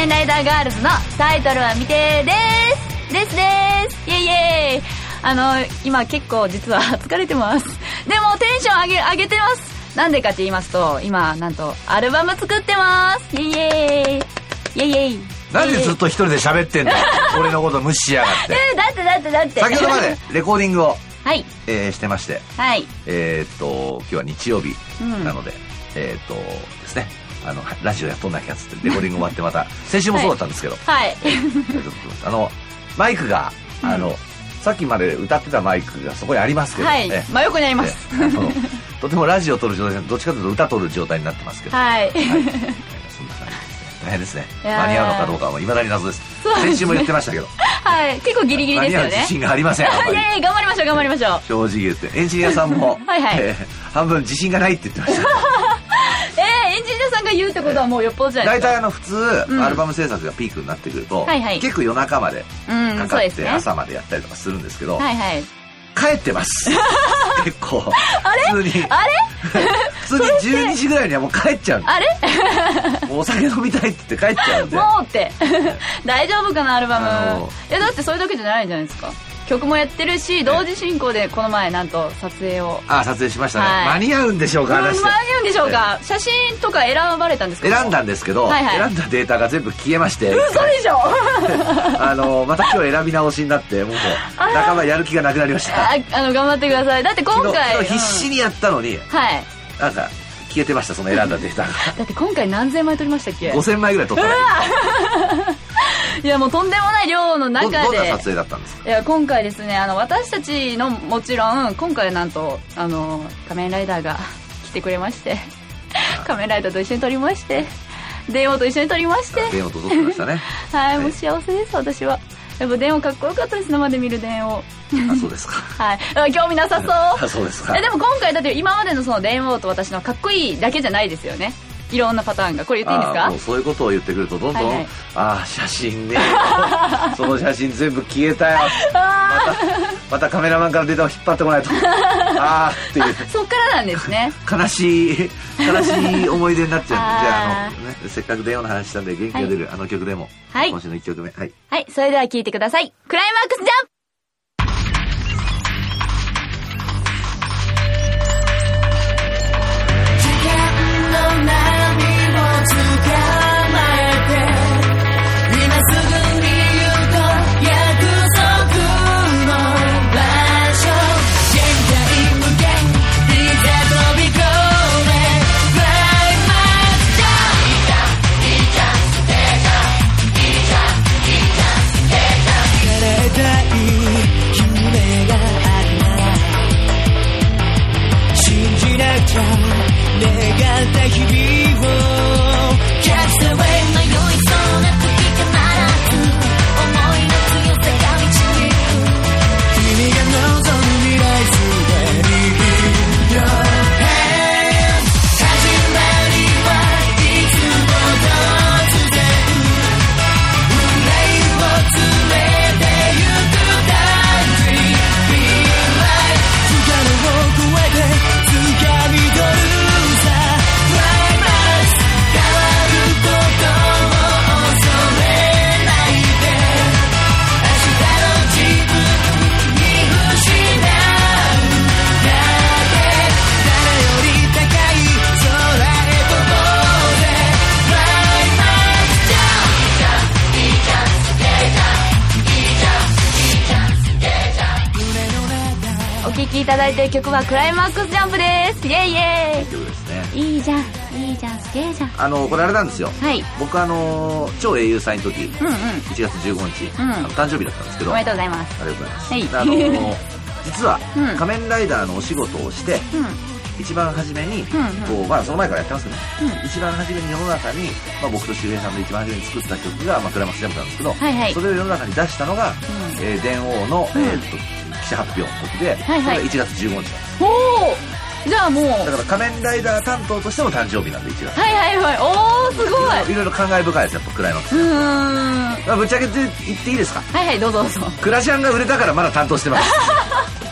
面ライダーガールズのタイトルは未定ですイエイイエイ。今結構実は疲れてます。でもテンション上げてます。なんでかって言いますと、今なんとアルバム作ってます。イエイイエイイエイイエイ。 なんでずっと一人で喋ってんだ俺のこと無視しやがってだって先ほどまでレコーディングを、 はいしてまして、 はい、 今日は日曜日なので、ですね、ラジオやっとんなきゃつってレコーディング終わってまた先週もそうだったんですけど、 はいマイクがさっきまで歌ってたマイクがそこにありますけど、 はい、真横にあります。 とてもラジオを撮る状態でどっちかというと歌撮る状態になってますけど、 はい、 そんな感じですね。大変ですね。間に合うのかどうかは未だに謎です。先週も言ってましたけど、 はい、結構ギリギリですよね。 間に合う自信がありません。 いや頑張りましょう。 正直言ってエンジニアさんもはい、 半分自信がないって言ってました。 エンジニアさんが言うってことはもうよっぽどじゃないですか。 大体普通、アルバム制作がピークになってくると、結構夜中までかかって朝までやったりとかするんですけど、帰ってます結構普通に12時ぐらいにはもう帰っちゃう。 あれもうお酒飲みたいって言って帰っちゃうんでもうって大丈夫かなアルバム。だってそれだけじゃないじゃないですか。曲もやってるし同時進行でこの前なんと撮影を撮影しましたね、間に合うんでしょうか。 間に合うんでしょうか。写真とか選ばれたんですか。 選んだんですけど、選んだデータが全部消えまして。 嘘でしょまた今日選び直しになってもう半ばやる気がなくなりました。 頑張ってください。だって今回必死にやったのに、なんか消えてました。その選んだデータがだって今回何千枚撮りましたっけ。 5000枚ぐらい撮ったね。 いやもうとんでもない量の中で。 どんな撮影だったんですか。 いや今回ですね、私たちのもちろん今回なんと仮面ライダーが来てくれまして仮面ライダーと一緒に撮りまして、電王と一緒に撮りまして、 電王と撮ってましたねはい、もう幸せです私は。やっぱ電王かっこよかったです。生で見る電王そうですか。 はい、興味なさそうそうですか。 でも今回だって今までのその電王と私のかっこいいだけじゃないですよね。いろんなパターンが。これ言っていいんですか。 もうそういうことを言ってくるとどんどん、写真ねその写真全部消えたよまたカメラマンからデータを引っ張ってこないとっていうそっからなんですね悲しい思い出になっちゃうんで、じゃあせっかく電話の話したんで元気が出る曲でも、今週の1曲目、はい、 それでは聴いてください。クライマックスジャンプ。いただいてる曲はクライマックスジャンプです。イエイイエイ。いい曲ですね。いいじゃんすげえじゃん。 これあれなんですよ、僕超英雄祭の時、1月15日、誕生日だったんですけど。 おめでとうございます。 ありがとうございます。実は、仮面ライダーのお仕事をして、一番初めに、その前からやってますけど、一番初めに世の中に、僕と周平さんで一番初めに作った曲が、クライマックスジャンプなんですけど、それを世の中に出したのが、電王の、記者発表の時で、それが1月15日なんです。 じゃあもうだから仮面ライダー担当としても誕生日なんで1月。 おーすごい。 いろいろ感慨深いですやっぱクライマックス。ぶっちゃけて言っていいですか。 どうぞ。 クラシャンが売れたからまだ担当してます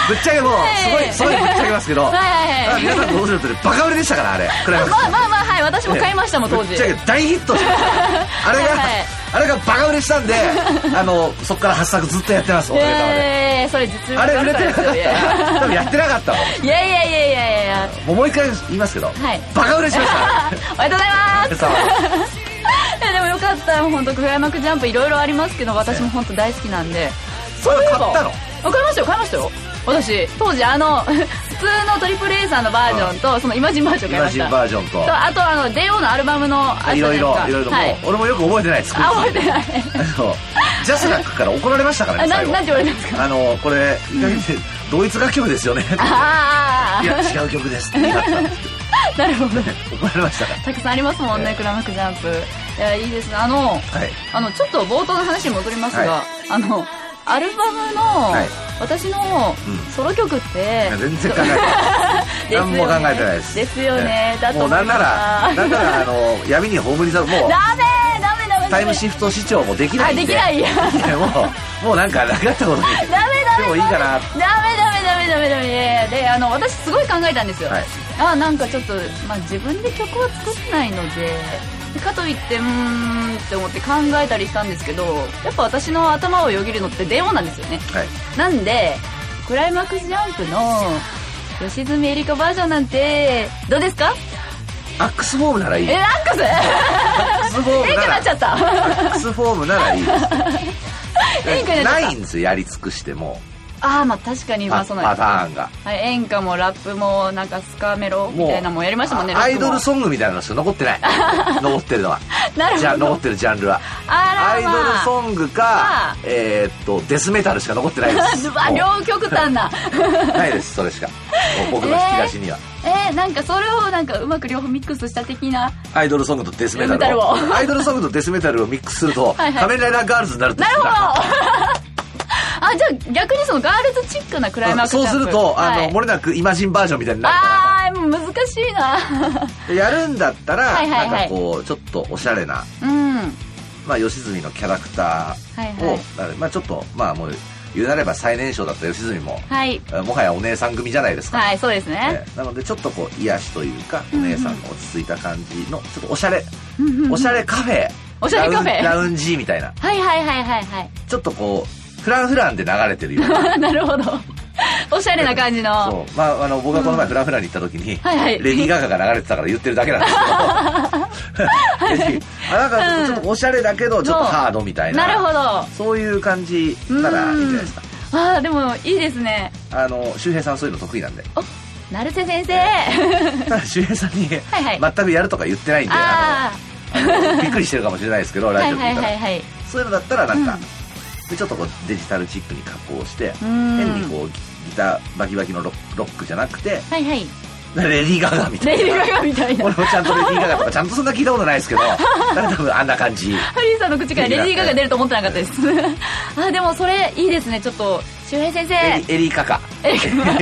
ぶっちゃけもうすごいぶっちゃけますけど、皆さんご存知の通りバカ売れでしたから、あれクライマックス。 まあはい、私も買いましたもん当時。 ぶっちゃけ大ヒットしたあれがバカ売れしたんでそっから8作ずっとやってます。おかげさまで。 それ実力あれ売れてなかったら多分やってなかったもん。 いやもう一回言いますけど、バカ売れしましたおめでとうございますでもよかった。本当クライマックスジャンプいろいろありますけど、私も本当大好きなんで。 それ買ったの？ 買いましたよ私。当時普通のトリプル A さんのバージョンとそのイマジンバージョン買いました。 イマジンバージョンとあとデオのアルバムのいろいろ俺もよく覚えてない。 覚えてないジャスラックから怒られましたからね。 なんて言われたんですか？ これ同一楽曲ですよね。いや違う曲ですって言ったんですけどなるほど。怒られましたから。 たくさんありますもんね、クライマックスジャンプ。いや、いいですね。ちょっと冒頭の話に戻りますが、アルバムの私のソロ曲って全然考えてない何も考えてないです。 ですよね。だともうなんなら闇に葬り去る。もうダメタイムシフト視聴もできないんで。 できないもうなんかなかったことにでもいいかな。 ダメで私すごい考えたんですよ。なんかちょっと自分で曲は作ってないのでかといってって思って考えたりしたんですけど、やっぱ私の頭をよぎるのって電話なんですよね。なんでクライマックスジャンプの吉住エリカバージョンなんてどうですか？ アックスフォームならいい。 アックス？ アックスフォームならなっちゃった。 アックスフォームならいいですないんですよ、やり尽くしても。 確かにそのパターンが演歌もラップもなんかスカメロみたいなのもやりましたもんね。 アイドルソングみたいなのしか残ってない残ってるのは残ってるジャンルはアイドルソングかデスメタルしか残ってないです。 両極端なないです、それしか僕の引き出しには。 なんかそれをなんかうまく両方ミックスした的なアイドルソングとデスメタルをアイドルソングとデスメタルをミックスすると仮面ライダーガールズになるって。 なるほどじゃあ逆にそのガールズチックなクライマックスジャンプ。 そうすると漏れなくイマジンバージョンみたいになるから。 難しいなやるんだったらなんかこうちょっとおしゃれな吉住のキャラクターをちょっともう言うなれば最年少だった吉住ももはやお姉さん組じゃないですか。 そうですね。 なのでちょっとこう癒しというかお姉さんが落ち着いた感じのちょっとおしゃれカフェラウンジみたいなちょっとこうフランで流れてるようななるほど。おしゃれな感じの。 僕がこの前フランに行った時にレディー・ガガが流れてたから言ってるだけなんですけどなんかちょっとおしゃれだけどちょっとハードみたいな。なるほど。そういう感じならいいんじゃないですか。 でもいいですね。 周平さんそういうの得意なんで。 成瀬先生。 周平さんに全くやるとか言ってないんでびっくりしてるかもしれないですけど、ラジオ聞いたらそういうのだったらなんかちょっとこうデジタルチックに加工して変にこうギターバキバキのロックじゃなくてレディー・ガガみたいな。俺もちゃんとレディー・ガガとかちゃんとそんな聞いたことないですけど多分あんな感じ。 ハリーさんの口からレディー・ガガ出ると思ってなかったですでもそれいいですね。ちょっと周平先生エリー・カカカ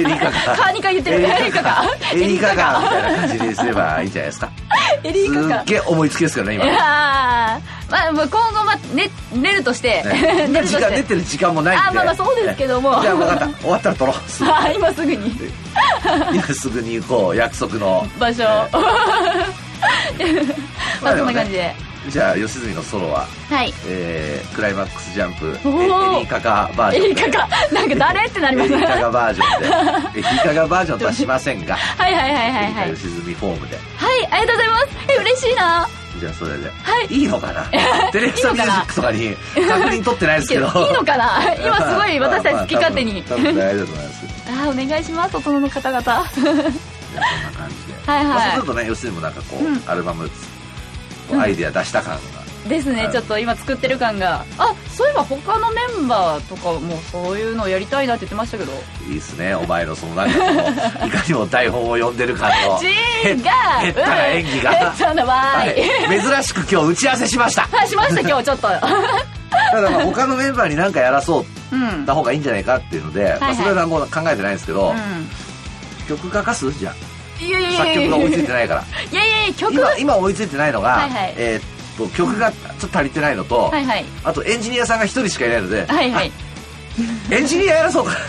2回言ってる。エリー・カカみたいな感じにすればいいんじゃないですか。 エリー・カカすっげえ思いつきですけどね今。 今後寝るとして寝てる時間もないんで。 そうですけども。 じゃあ分かった、終わったら撮ろう。 今すぐに今すぐに行こう、約束の場所。そんな感じで。 じゃあ吉住のソロはクライマックスジャンプエリー・カカバージョン。 エリー・カカなんか誰ってなりますね。 エリー・カカバージョンでエリー・カカバージョンとはしませんが吉住フォームで。 ありがとうございます。嬉しいな。 じゃあそれでいいのかな。テレビミュージックとかに確認取ってないですけどいいのかな。今すごい私たち好き勝手に多分大丈夫だと思います。 お願いします、大人の方々。 そんな感じでそうするとね、吉住もなんかこうアルバムアイデア出した感がですね。ちょっと今作ってる感が。そういえば他のメンバーとかもそういうのやりたいなって言ってましたけど。 いいっすね、お前のそのなんかいかにも台本を読んでる感の減ったな演技が珍しく今日打ち合わせしました。 しました今日ちょっと。 ただ他のメンバーに何かやらそうた方がいいんじゃないかっていうので、それは何も考えてないんですけど、曲書かすじゃん。作曲が追いついてないから。今追いついてないのが曲がちょっと足りてないのと、あとエンジニアさんが一人しかいないので、エンジニアやらそうか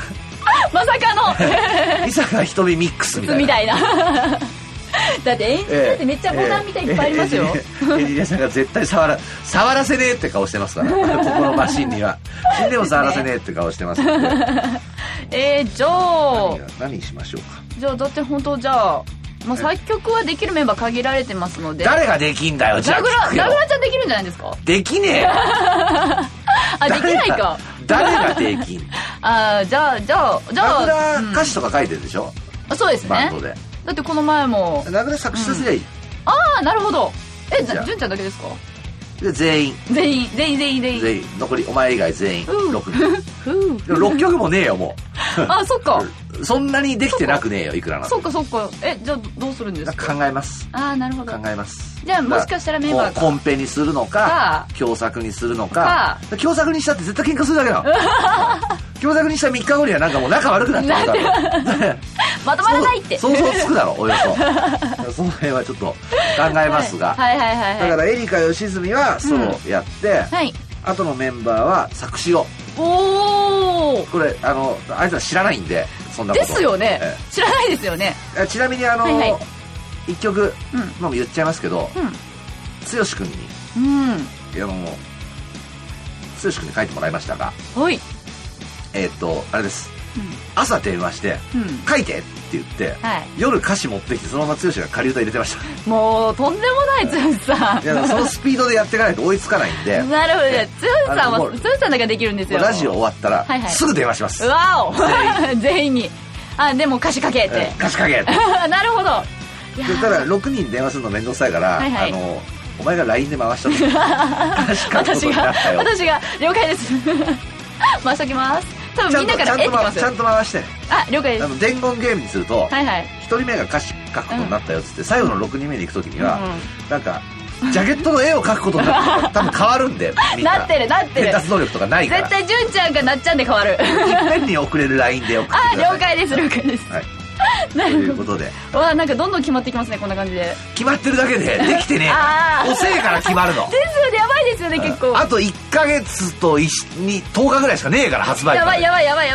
まさかの伊坂ひとみミックスみたいな。 みたいな。だって演出ってめっちゃボタンみたいにいっぱいありますよ。 エンジニアさんが絶対触らせねえって顔してますから、ここのマシンには。死んでも触らせねえって顔してますので。 じゃあ何しましょうか。 じゃあだって本当じゃあ、まあ、作曲はできるメンバー限られてますので。 誰ができんだよ。じゃあ名倉ちゃんできるんじゃないですか。 できねえよ。 あ、できないか。 誰ができん。 じゃあ名倉歌詞とか書いてるでしょ。 そうですね。 バンドで。 だってこの前も名倉作詞させりゃいい。 ああ、なるほど。純ちゃんだけですか。 で全員残りお前以外全員6人。でも6曲もねえよもう。 あ、そっか。 そんなにできてなくねえよ、いくらなの。 そっか。じゃあどうするんですか。 考えます。 ああ、なるほど。 考えます。 じゃあもしかしたらメンバーがコンペにするのか共作にするのか。共作にしたって絶対喧嘩するだけだ。共作にした3日後にはなんかもう仲悪くなっちゃうからまとまらないって想像つくだろ、およそ。その辺はちょっと考えますが。だからエリカ吉住はソロやって、あとのメンバーは作詞を。これあいつは知らないんで、そんなことですよね。知らないですよね。 ちなみに1曲もう言っちゃいますけど、剛君に剛君に書いてもらいましたが、あれです、朝電話して書いてって言って、夜歌詞持ってきてそのまま剛が仮歌入れてました。 もうとんでもない剛さん。 いやそのスピードでやっていかないと追いつかないんで。 なるほどね。剛さんは剛さんだけできるんですよ。 ラジオ終わったらすぐ電話します。 わお。全員に。でも歌詞書けって。 歌詞書け。 なるほど。 ただ6人電話するの面倒くさいから、お前が LINE で回しとけ。歌詞書くことになったよ。 私が了解です。回しときます。多分みんなからちゃんと回して。 了解です。 伝言ゲームにすると1人目が歌詞書くことになったよっつって、最後の6人目に行く時にはなんかジャケットの絵を描くことになって多分変わるんで。 なってる伝達能力とかないから。 絶対純ちゃんがなっちゃんで変わる。 いっぺんに送れる LINE で送ってください。 了解です。 ということで、 なんかどんどん決まってきますね、こんな感じで。 決まってるだけでできてねえ。遅えから決まるの。 ですよね、やばいですよね、結構。 あと1ヶ月と10日ぐらいしかねえから発売。 やばい。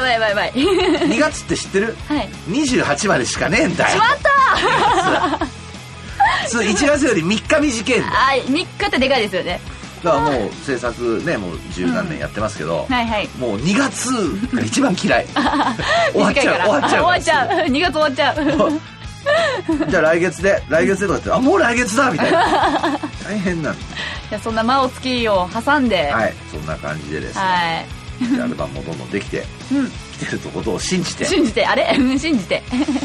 2月って知ってる？28までしかねえんだよ。 しまったー。1月より3日短いんだよ。 3日ってでかいですよね。 だからもう制作ね、もう十何年やってますけど、もう2月が一番嫌い。終わっちゃう。 2月終わっちゃう。 じゃあ来月でとかってもう来月だみたいな。大変なんです。 いや、そんな間を月を挟んで、 そんな感じでですね、アルバムもどんどんできてきてることを信じて信じてね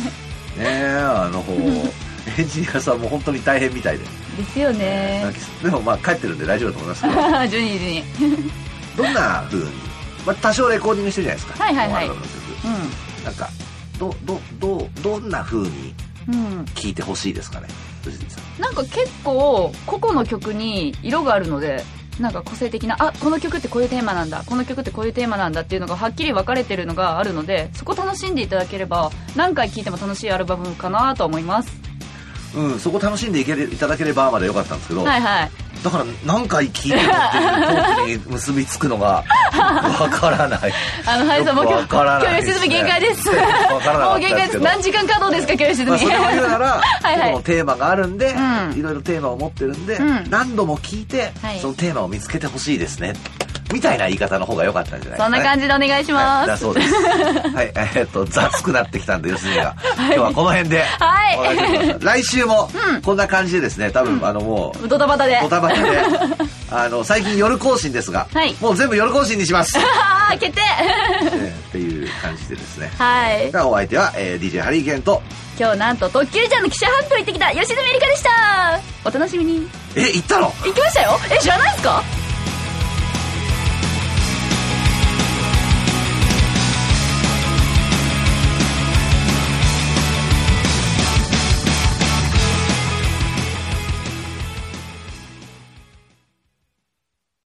エンジニアさんも本当に大変みたいですよね。 でも帰ってるんで大丈夫だと思いますけど。 12時にどんな風に、多少レコーディングしてるじゃないですか。なんかどんな風に聴いてほしいですかね。 なんか結構個々の曲に色があるので、なんか個性的な、この曲ってこういうテーマなんだ、この曲ってこういうテーマなんだっていうのがはっきり分かれてるのがあるので、そこ楽しんでいただければ何回聴いても楽しいアルバムかなと思います。 そこ楽しんでいただければまだ良かったんですけど、だから何回聴いてもっていうトークに結びつくのがわからない。 はいさんも今日良純限界です。もう限界です。何時間稼働ですか、今日良純。 それを言うならこのテーマがあるんで、いろいろテーマを持ってるんで、何度も聴いてそのテーマを見つけてほしいですねみたいな言い方の方が良かったんじゃないですかね。 そんな感じでお願いします。 だそうです。雑くなってきたんで、良純が今日はこの辺で来週もこんな感じでですね、多分もうドタバタで最近夜更新ですが、もう全部夜更新にします。 決定っていう感じでですね。お相手は DJ ハリーケンと、 今日なんとドッキリちゃんの記者発表行ってきた吉住エリカでした。お楽しみに。 行ったの？ 行きましたよ。知らないですか？